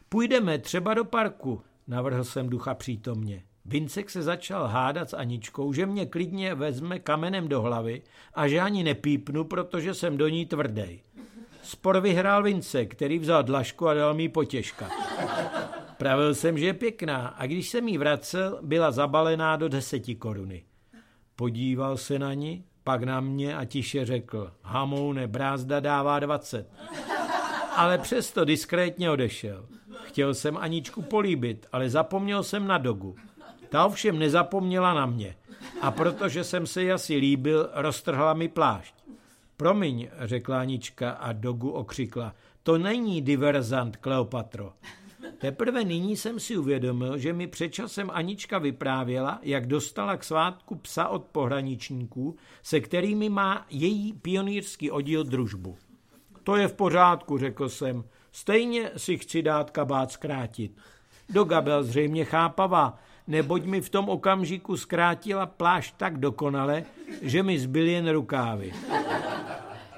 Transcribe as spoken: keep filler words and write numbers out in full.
Půjdeme třeba do parku, navrhl jsem ducha přítomně. Vincek se začal hádat s Aničkou, že mě klidně vezme kamenem do hlavy a že ani nepípnu, protože jsem do ní tvrdej. Spor vyhrál Vincek, který vzal dlažku a dal mi potěžka. Pravil jsem, že je pěkná a když jsem jí vracel, byla zabalená do deseti koruny. Podíval se na ní, pak na mě a tiše řekl, hamoune, brázda dává dvacet. Ale přesto diskrétně odešel. Chtěl jsem Aničku políbit, ale zapomněl jsem na Dogu. Ta ovšem nezapomněla na mě. A protože jsem se jí asi líbil, roztrhla mi plášť. Promiň, řekla Anička a Dogu okřikla. To není diverzant, Kleopatro. Teprve nyní jsem si uvědomil, že mi před časem Anička vyprávěla, jak dostala k svátku psa od pohraničníků, se kterými má její pionýrský oddíl družbu. To je v pořádku, řekl jsem. Stejně si chci dát kabát zkrátit. Doga byl zřejmě chápavá, neboť mi v tom okamžiku zkrátila plášť tak dokonale, že mi zbyly jen rukávy.